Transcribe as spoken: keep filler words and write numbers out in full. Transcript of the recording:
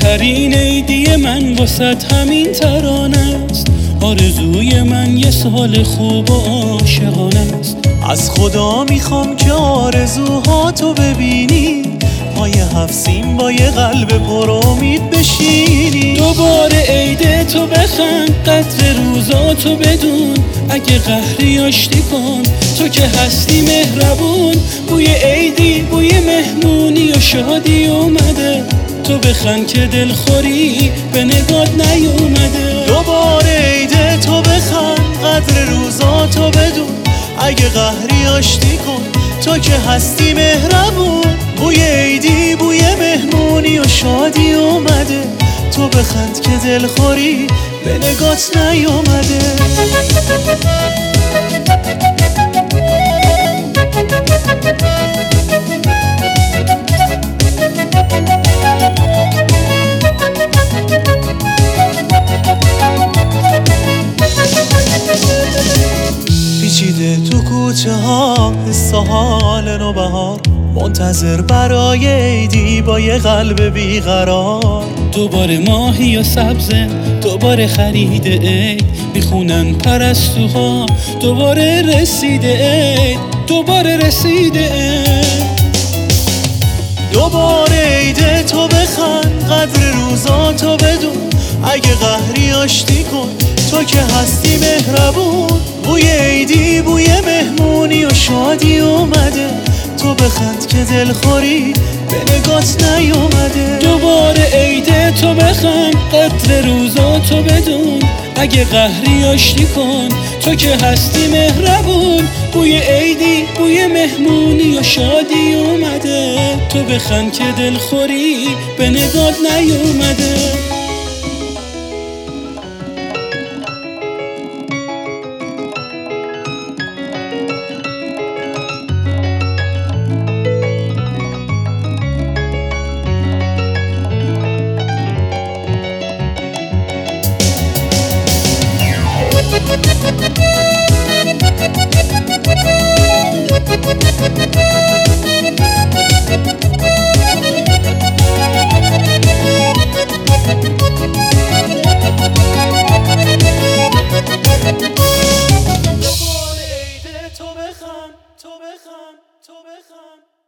بهترین عیدی من واسط همین ترانه است. آرزوی من یه سال خوب و عاشقانه است. از خدا میخوام که آرزوهاتو ببینی، پای هفت سین با یه قلب پر امید بشینی. دوباره عید تو بخند، قدر روزاتو بدون، اگه قهری آشتی کن تو که هستی مهربون. بوی عیدی، بوی مهمونی و شادی اومده، تو بخند که دلخوری به نگات نیومده. دوباره عید تو بخند، قدر روزاتو بدون، اگه قهری آشتی کن تو که هستی مهربون. بوی عیدی، بوی مهمونی و شادی اومده، تو بخند که دلخوری به نگات نیومده. پیچیده تو کوچه ها حس و حال نوبهار، منتظر برای عیدی با یه قلب بیقرار. دوباره ماهی و سبزه، دوباره خرید عید، میخونن پرستوها دوباره رسیده عید، دوباره رسیده عید. دوباره عید تو بخند، قدر روزاتو بدون، اگه قهری آشتی کن تو که هستی مهربون. بوی عیدی، بوی مهمونی و شادی اومده، تو بخند که دلخوری به نگات نیومده. دوباره عید تو بخند، قدر روزاتو بدون، اگه قهری آشتی کن تو که هستی مهربون. بوی عیدی، بوی مهمونی و شادی اومده، تو بخند که دلخوری به نگات نیومده. تو بخند، تو بخند، تو بخند.